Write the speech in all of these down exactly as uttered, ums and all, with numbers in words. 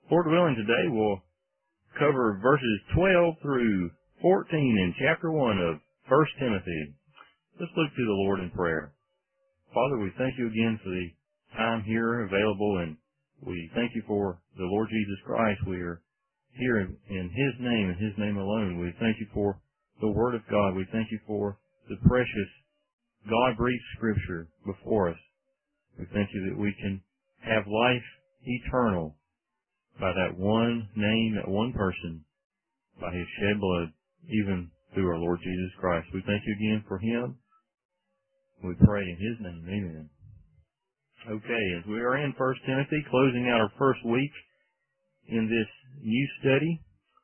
Lord willing, today we'll cover verses twelve through fourteen in chapter one of First Timothy. Let's look to the Lord in prayer. Father, we thank you again for the time here available, and we thank you for the Lord Jesus Christ. We are here in, in His name and His name alone. We thank you for the Word of God. We thank you for the precious God-breathed Scripture before us. We thank you that we can have life eternal by that one name, that one person, by His shed blood, even through our Lord Jesus Christ. We thank you again for Him. We pray in His name. Amen. Okay, as we are in First Timothy, closing out our first week in this new study,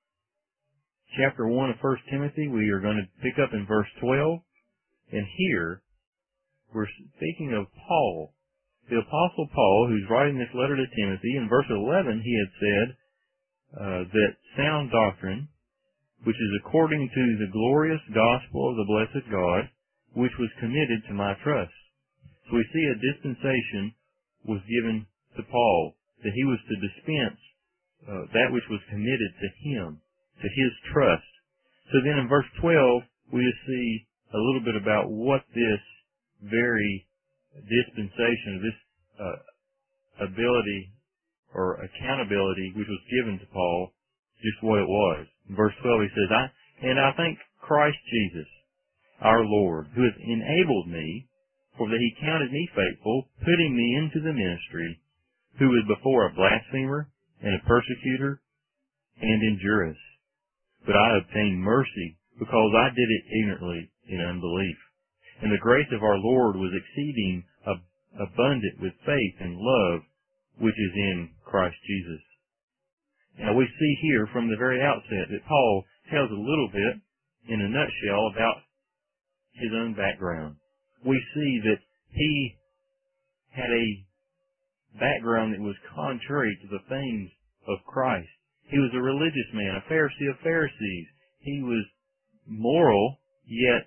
chapter one of First Timothy, we are going to pick up in verse twelve. And here, we're speaking of Paul, the Apostle Paul, who's writing this letter to Timothy. In verse eleven, he had said uh, that sound doctrine, which is according to the glorious gospel of the blessed God, which was committed to my trust. So we see a dispensation was given to Paul, that he was to dispense uh, that which was committed to him, to his trust. So then in verse twelve, we just see a little bit about what this very dispensation, this uh, ability or accountability which was given to Paul, just what it was. In verse twelve he says, I, and I thank Christ Jesus, our Lord, who has enabled me, for that he counted me faithful, putting me into the ministry, who was before a blasphemer and a persecutor and injurious. But I obtained mercy, because I did it ignorantly in unbelief. And the grace of our Lord was exceeding ab- abundant with faith and love, which is in Christ Jesus. Now we see here from the very outset that Paul tells a little bit, in a nutshell, about his own background. We see that he had a background that was contrary to the things of Christ. He was a religious man, a Pharisee of Pharisees. He was moral, yet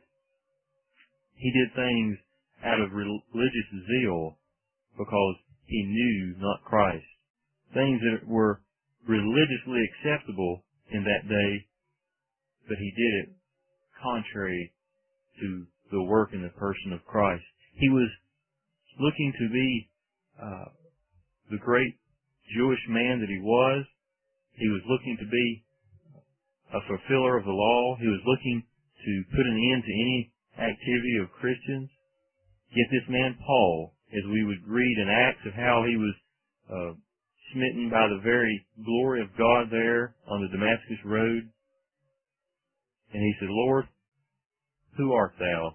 he did things out of religious zeal because he knew not Christ. Things that were religiously acceptable in that day, but he did it contrary to the work in the person of Christ. He was looking to be uh, the great Jewish man that he was. He was looking to be a fulfiller of the law. He was looking to put an end to any activity of Christians. Yet this man Paul, as we would read in Acts of how he was uh, smitten by the very glory of God there on the Damascus road, and he said, Lord, who art thou?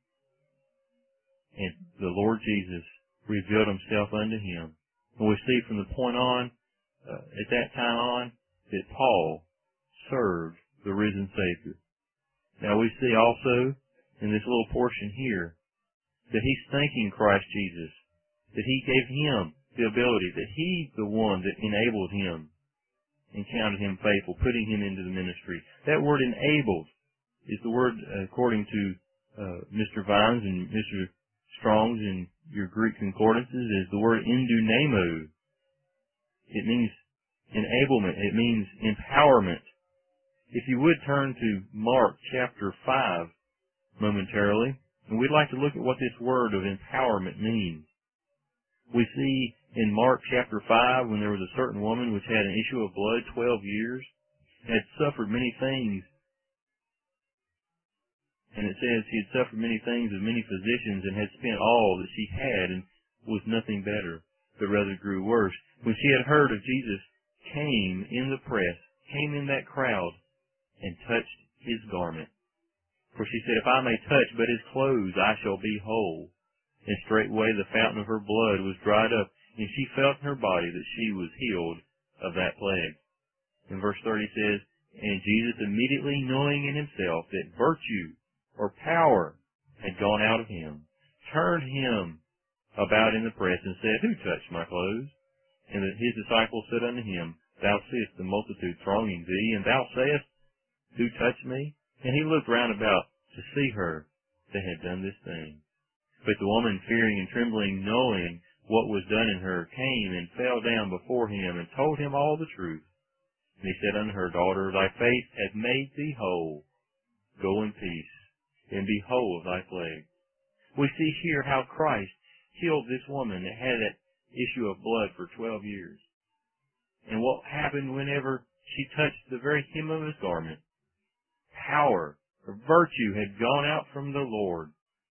And the Lord Jesus revealed himself unto him. And we see from the point on, uh, at that time on, that Paul served the risen Savior. Now we see also in this little portion here that he's thanking Christ Jesus, that he gave him the ability, that he's the one that enabled him and counted him faithful, putting him into the ministry. That word enabled is the word, uh, according to uh, Mister Vines and Mister Strong's in your Greek concordances, is the word endunamo. It means enablement. It means empowerment. If you would turn to Mark chapter five momentarily, and we'd like to look at what this word of empowerment means. We see in Mark chapter five, when there was a certain woman which had an issue of blood twelve years, and had suffered many things. And it says she had suffered many things of many physicians, and had spent all that she had, and was nothing better, but rather grew worse. When she had heard of Jesus, came in the press, came in that crowd, and touched his garment. For she said, if I may touch but his clothes, I shall be whole. And straightway the fountain of her blood was dried up, and she felt in her body that she was healed of that plague. And verse thirty says, and Jesus, immediately knowing in himself that virtue or power had gone out of him, turned him about in the press and said, who touched my clothes? And that his disciples said unto him, thou seest the multitude thronging thee, and thou sayest, who touched me? And he looked round about to see her that had done this thing. But the woman, fearing and trembling, knowing what was done in her, came and fell down before him and told him all the truth. And he said unto her, Daughter, thy faith hath made thee whole. Go in peace, and be whole of thy plague. We see here how Christ healed this woman that had that issue of blood for twelve years. And what happened whenever she touched the very hem of his garment? Power, or virtue had gone out from the Lord.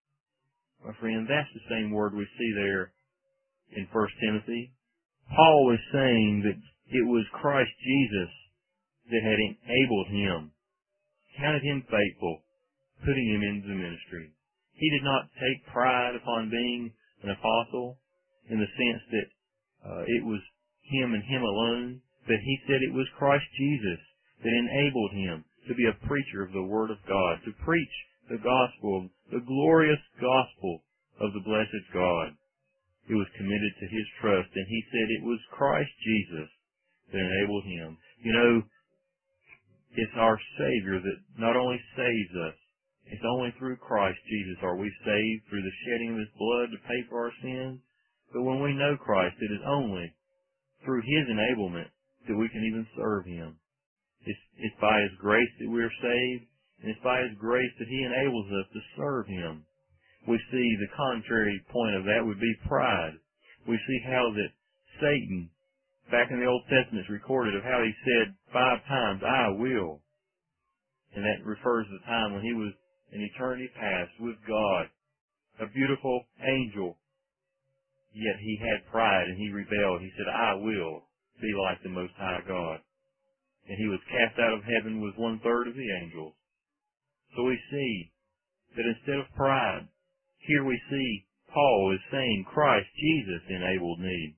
My friend, that's the same word we see there in First Timothy. Paul was saying that it was Christ Jesus that had enabled him, counted him faithful, putting him into the ministry. He did not take pride upon being an apostle in the sense that uh, it was him and him alone, but he said it was Christ Jesus that enabled him to be a preacher of the Word of God, to preach the gospel, the glorious gospel of the blessed God. It was committed to his trust, and he said it was Christ Jesus that enabled him. You know, it's our Savior that not only saves us, it's only through Christ Jesus are we saved, through the shedding of his blood to pay for our sins. But when we know Christ, it is only through his enablement that we can even serve him. It's, it's by his grace that we are saved, and it's by his grace that he enables us to serve him. We see the contrary point of that would be pride. We see how that Satan, back in the Old Testament, is recorded of how he said five times, I will. And that refers to the time when he was in eternity past with God, a beautiful angel. Yet he had pride and he rebelled. He said, I will be like the Most High God. And he was cast out of heaven with one third of the angels. So we see that instead of pride, here we see Paul is saying Christ Jesus enabled me,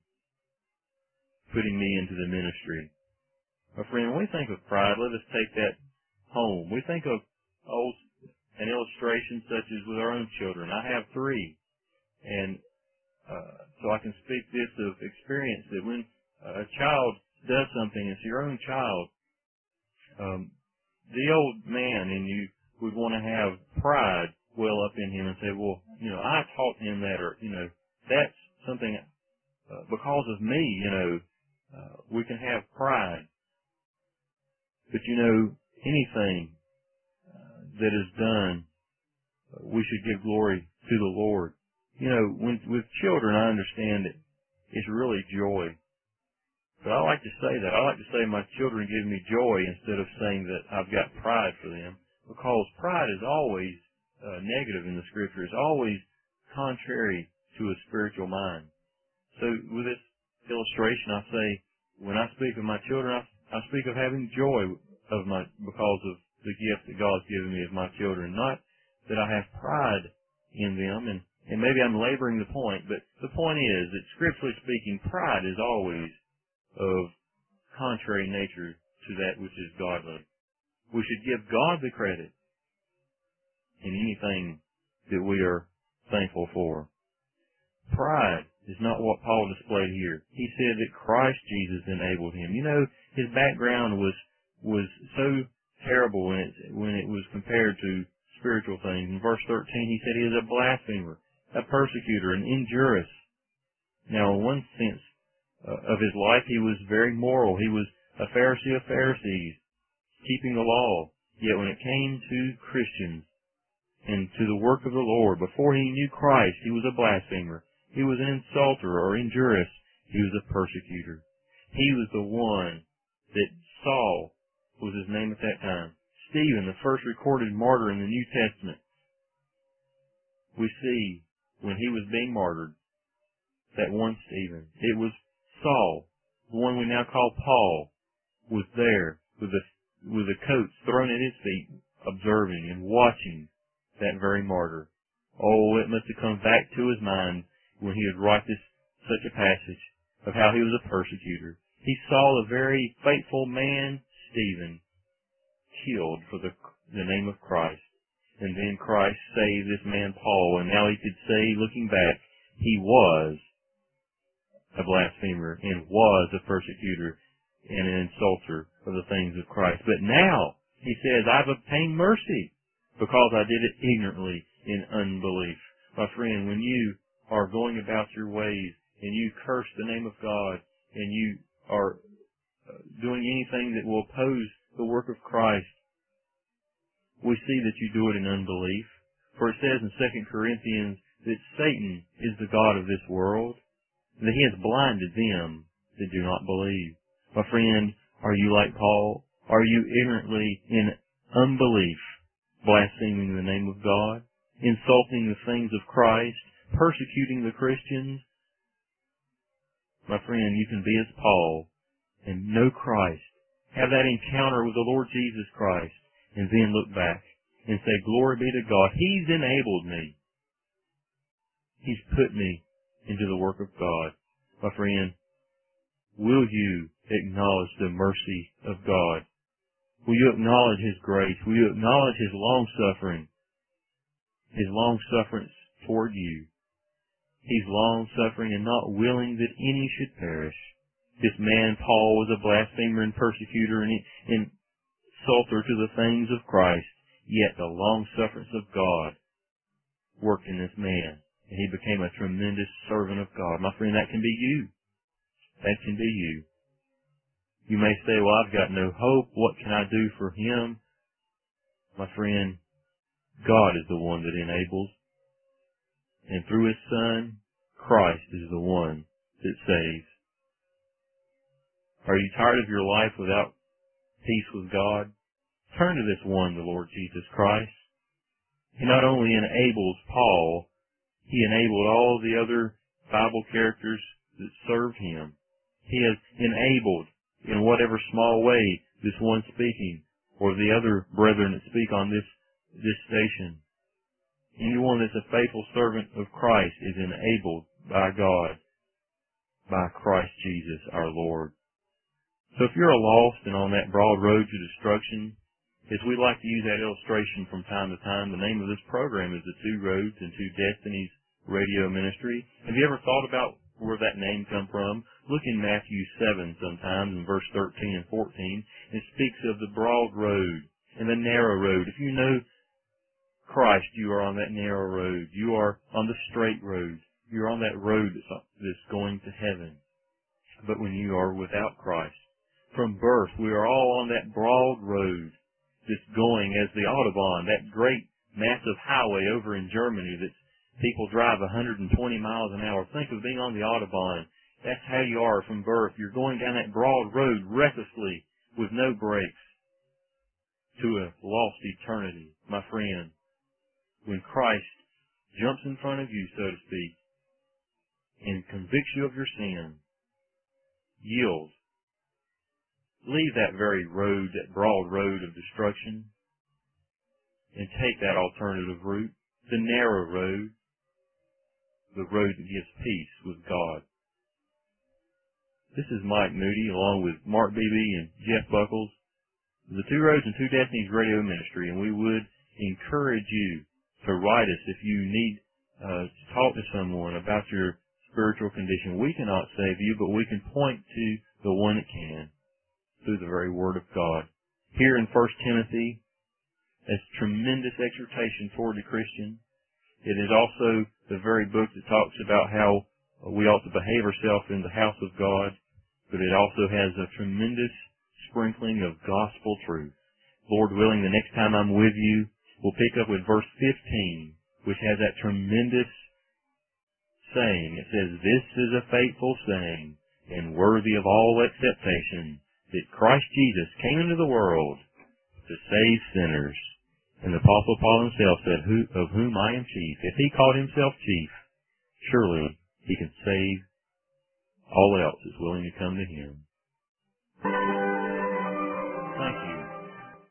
putting me into the ministry. My friend, when we think of pride, let us take that home. We think of oh, an illustration such as with our own children. I have three. And uh, so I can speak this of experience that when a child does something, it's your own child, um, the old man in you would want to have pride well up in him and say, well, you know, I taught him that, or, you know, that's something, uh, because of me, you know, uh, we can have pride. But, you know, anything uh, that is done, uh, we should give glory to the Lord. You know, when, with children, I understand that it's really joy. But I like to say that. I like to say my children give me joy instead of saying that I've got pride for them, because pride is always uh, negative in the Scripture. It's always contrary to a spiritual mind. So with this illustration, I say, when I speak of my children, I, I speak of having joy of my because of the gift that God's given me of my children. Not that I have pride in them, and, and maybe I'm laboring the point, but the point is that scripturally speaking, pride is always of contrary nature to that which is godly. We should give God the credit in anything that we are thankful for. Pride is not what Paul displayed here. He said that Christ Jesus enabled him. You know, his background was was so terrible when it, when it was compared to spiritual things. In verse thirteen, he said he is a blasphemer, a persecutor, an injurious. Now, in one sense uh, of his life, he was very moral. He was a Pharisee of Pharisees, keeping the law. Yet when it came to Christians and to the work of the Lord, before he knew Christ, he was a blasphemer. He was an insulter or injurious. He was a persecutor. He was the one that Saul was his name at that time. Stephen, the first recorded martyr in the New Testament. We see when he was being martyred, that one Stephen, it was Saul, the one we now call Paul, was there with the with the coats thrown at his feet, observing and watching that very martyr. Oh, it must have come back to his mind when he would write this such a passage of how he was a persecutor. He saw the very faithful man, Stephen, killed for the, the name of Christ. And then Christ saved this man, Paul, and now he could say, looking back, he was a blasphemer and was a persecutor and an insulter of the things of Christ. But now, he says, I've obtained mercy because I did it ignorantly in unbelief. My friend, when you are going about your ways and you curse the name of God, and you are doing anything that will oppose the work of Christ, we see that you do it in unbelief. For it says in Second Corinthians that Satan is the god of this world, and that he has blinded them that do not believe. My friend, are you like Paul? Are you ignorantly in unbelief, blaspheming the name of God, insulting the things of Christ, persecuting the Christians? My friend, you can be as Paul and know Christ, have that encounter with the Lord Jesus Christ, and then look back and say, glory be to God. He's enabled me. He's put me into the work of God. My friend, will you acknowledge the mercy of God? Will you acknowledge His grace? Will you acknowledge His long-suffering? His long-suffering toward you. He's long-suffering and not willing that any should perish. This man, Paul, was a blasphemer and persecutor and insulter to the things of Christ, yet the long-suffering of God worked in this man, and he became a tremendous servant of God. My friend, that can be you. That can be you. You may say, well, I've got no hope. What can I do for Him? My friend, God is the one that enables. And through His Son, Christ is the one that saves. Are you tired of your life without peace with God? Turn to this one, the Lord Jesus Christ. He not only enables Paul, He enabled all the other Bible characters that served Him. He has enabled, in whatever small way, this one speaking, or the other brethren that speak on this, this station. Anyone that's a faithful servant of Christ is enabled by God, by Christ Jesus our Lord. So if you're lost and on that broad road to destruction, as we like to use that illustration from time to time, the name of this program is the Two Roads and Two Destinies Radio Ministry. Have you ever thought about where that name come from? Look in Matthew seven sometimes in verse thirteen and fourteen. It speaks of the broad road and the narrow road. If you know Christ, you are on that narrow road. You are on the straight road. You're on that road that's, that's going to heaven. But when you are without Christ, from birth, we are all on that broad road that's going as the Autobahn, that great massive highway over in Germany that people drive one hundred twenty miles an hour. Think of being on the Autobahn. That's how you are from birth. You're going down that broad road recklessly with no brakes to a lost eternity. My friend, when Christ jumps in front of you, so to speak, and convicts you of your sin, yield. Leave that very road, that broad road of destruction, and take that alternative route, the narrow road, the road that gives peace with God. This is Mike Moody, along with Mark Beebe and Jeff Buckles, the Two Roads and Two Destinies Radio Ministry, and we would encourage you to write us if you need uh, to talk to someone about your spiritual condition. We cannot save you, but we can point to the one that can through the very Word of God. Here in First Timothy, that's tremendous exhortation toward the Christian. It is also the very book that talks about how we ought to behave ourselves in the house of God, but it also has a tremendous sprinkling of gospel truth. Lord willing, the next time I'm with you, we'll pick up with verse fifteen, which has that tremendous saying. It says, "This is a faithful saying, and worthy of all acceptation, that Christ Jesus came into the world to save sinners." And the Apostle Paul himself said, Who, of whom I am chief. If he called himself chief, surely he can save all else that's willing to come to him.